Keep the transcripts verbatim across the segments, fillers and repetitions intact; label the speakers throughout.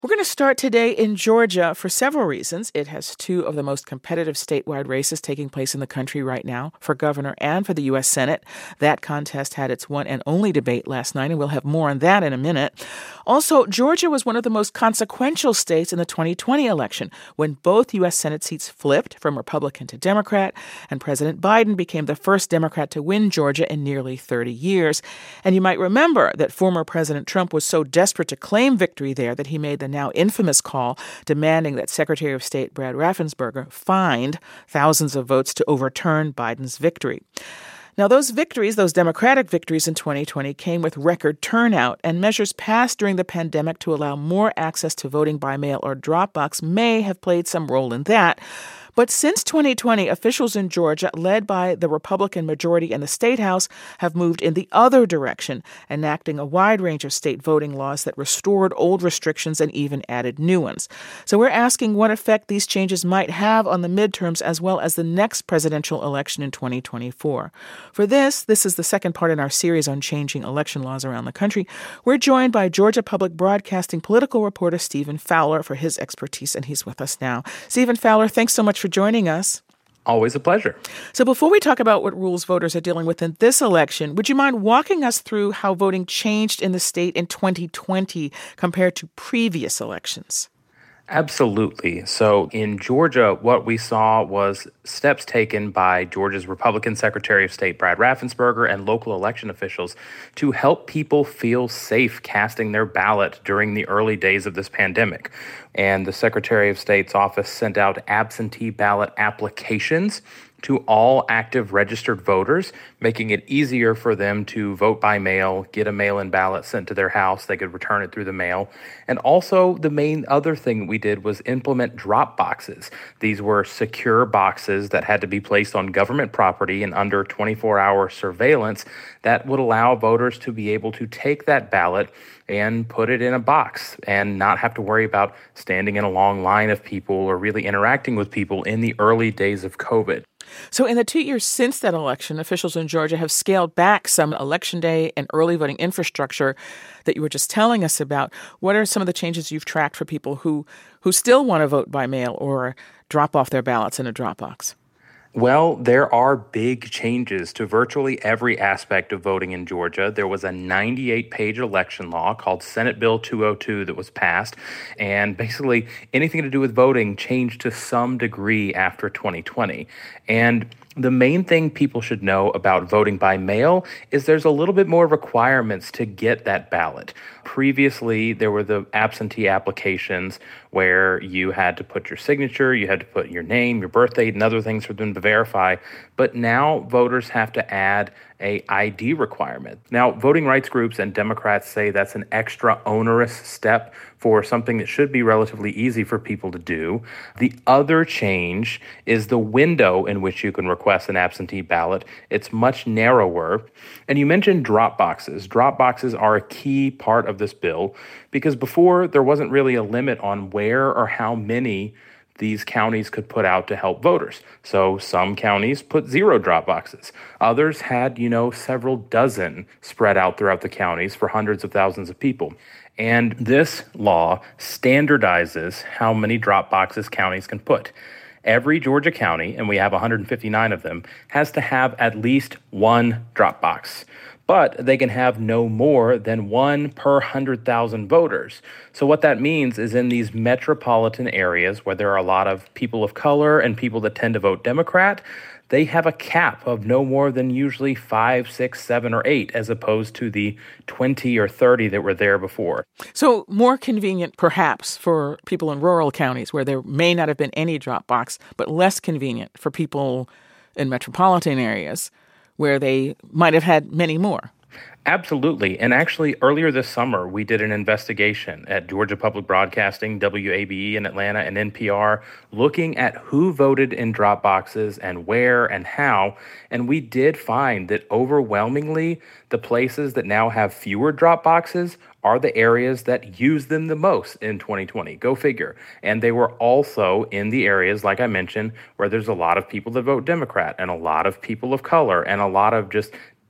Speaker 1: We're going to start today in Georgia for several reasons. It has two of the most competitive statewide races taking place in the country right now, for governor and for the U S. Senate. That contest had its one and only debate last night, and we'll have more on that in a minute. Also, Georgia was one of the most consequential states in the twenty twenty election, when both U S. Senate seats flipped from Republican to Democrat, and President Biden became the first Democrat to win Georgia in nearly thirty years. And you might remember that former President Trump was so desperate to claim victory there that he made the now infamous call demanding that Secretary of State Brad Raffensperger find thousands of votes to overturn Biden's victory. Now, those victories, those Democratic victories in twenty twenty, came with record turnout, and measures passed during the pandemic to allow more access to voting by mail or drop box may have played some role in that. But since twenty twenty, officials in Georgia, led by the Republican majority in the state house, have moved in the other direction, enacting a wide range of state voting laws that restored old restrictions and even added new ones. So we're asking what effect these changes might have on the midterms as well as the next presidential election in twenty twenty-four. For this, this is the second part in our series on changing election laws around the country. We're joined by Georgia Public Broadcasting political reporter Stephen Fowler for his expertise, and he's with us now. Stephen Fowler, thanks so much for joining us.
Speaker 2: Always a pleasure.
Speaker 1: So before we talk about what rules voters are dealing with in this election, would you mind walking us through how voting changed in the state in twenty twenty compared to previous elections?
Speaker 2: Absolutely. So in Georgia, what we saw was steps taken by Georgia's Republican Secretary of State Brad Raffensperger and local election officials to help people feel safe casting their ballot during the early days of this pandemic. And the Secretary of State's office sent out absentee ballot applications to all active registered voters, making it easier for them to vote by mail, get a mail-in ballot sent to their house. They could return it through the mail. And also, the main other thing we did was implement drop boxes. These were secure boxes that had to be placed on government property and under twenty-four hour surveillance that would allow voters to be able to take that ballot and put it in a box and not have to worry about standing in a long line of people or really interacting with people in the early days of COVID.
Speaker 1: So in the two years since that election, officials in Georgia have scaled back some election day and early voting infrastructure that you were just telling us about. What are some of the changes you've tracked for people who, who still want to vote by mail or drop off their ballots in a drop box?
Speaker 2: Well, there are big changes to virtually every aspect of voting in Georgia. There was a ninety-eight page election law called Senate Bill two oh two that was passed, and basically anything to do with voting changed to some degree after twenty twenty. And the main thing people should know about voting by mail is there's a little bit more requirements to get that ballot. Previously, there were the absentee applications where you had to put your signature, you had to put your name, your birth date, and other things for them to verify. But now voters have to add a I D requirement. Now, voting rights groups and Democrats say that's an extra onerous step for something that should be relatively easy for people to do. The other change is the window in which you can request an absentee ballot. It's much narrower. And you mentioned drop boxes. Drop boxes are a key part of this bill because before there wasn't really a limit on where or how many these counties could put out to help voters. So some counties put zero drop boxes. Others had, you know, several dozen spread out throughout the counties for hundreds of thousands of people. And this law standardizes how many drop boxes counties can put. Every Georgia county, and we have one hundred fifty-nine of them, has to have at least one drop box. But they can have no more than one per one hundred thousand voters. So what that means is in these metropolitan areas where there are a lot of people of color and people that tend to vote Democrat, they have a cap of no more than usually five, six, seven, or eight, as opposed to the twenty or thirty that were there before.
Speaker 1: So more convenient, perhaps, for people in rural counties where there may not have been any drop box, but less convenient for people in metropolitan areas where they might have had many more.
Speaker 2: Absolutely. And actually, earlier this summer, we did an investigation at Georgia Public Broadcasting, W A B E in Atlanta, and N P R, looking at who voted in drop boxes and where and how. And we did find that overwhelmingly, the places that now have fewer drop boxes are the areas that use them the most in twenty twenty. Go figure. And they were also in the areas, like I mentioned, where there's a lot of people that vote Democrat and a lot of people of color and a lot of just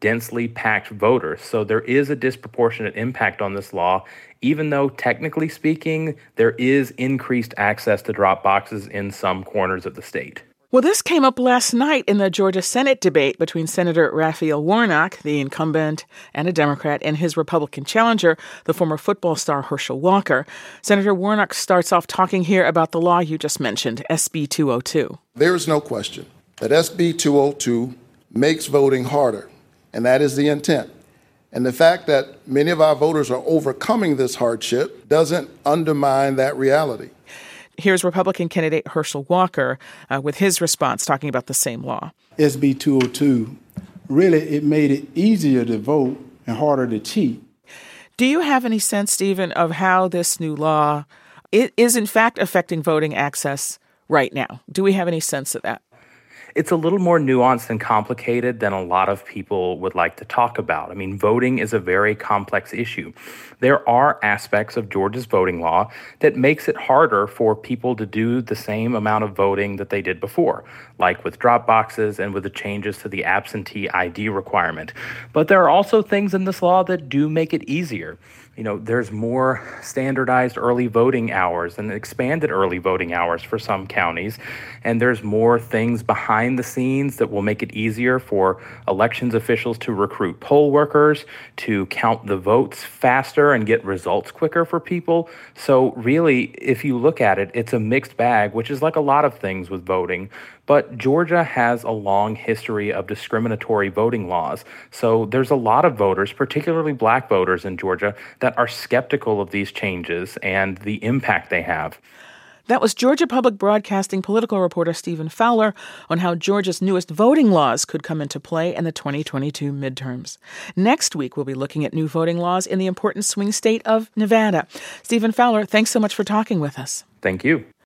Speaker 2: densely packed voters. So there is a disproportionate impact on this law, even though technically speaking, there is increased access to drop boxes in some corners of the state.
Speaker 1: Well, this came up last night in the Georgia Senate debate between Senator Raphael Warnock, the incumbent and a Democrat, and his Republican challenger, the former football star Herschel Walker. Senator Warnock starts off talking here about the law you just mentioned, S B two oh two.
Speaker 3: There is no question that S B two oh two makes voting harder, and that is the intent. And the fact that many of our voters are overcoming this hardship doesn't undermine that reality.
Speaker 1: Here's Republican candidate Herschel Walker uh, with his response, talking about the same law.
Speaker 4: S B two oh two, really, it made it easier to vote and harder to cheat.
Speaker 1: Do you have any sense, Stephen, of how this new law it is in fact affecting voting access right now? Do we have any sense of that?
Speaker 2: It's a little more nuanced and complicated than a lot of people would like to talk about. I mean, voting is a very complex issue. There are aspects of Georgia's voting law that makes it harder for people to do the same amount of voting that they did before, like with drop boxes and with the changes to the absentee I D requirement. But there are also things in this law that do make it easier. You know, there's more standardized early voting hours and expanded early voting hours for some counties. And there's more things behind the scenes that will make it easier for elections officials to recruit poll workers, to count the votes faster and get results quicker for people. So really, if you look at it, it's a mixed bag, which is like a lot of things with voting. But Georgia has a long history of discriminatory voting laws. So there's a lot of voters, particularly black voters in Georgia, that are skeptical of these changes and the impact they have.
Speaker 1: That was Georgia Public Broadcasting political reporter Stephen Fowler on how Georgia's newest voting laws could come into play in the twenty twenty-two midterms. Next week, we'll be looking at new voting laws in the important swing state of Nevada. Stephen Fowler, thanks so much for talking with us.
Speaker 2: Thank you.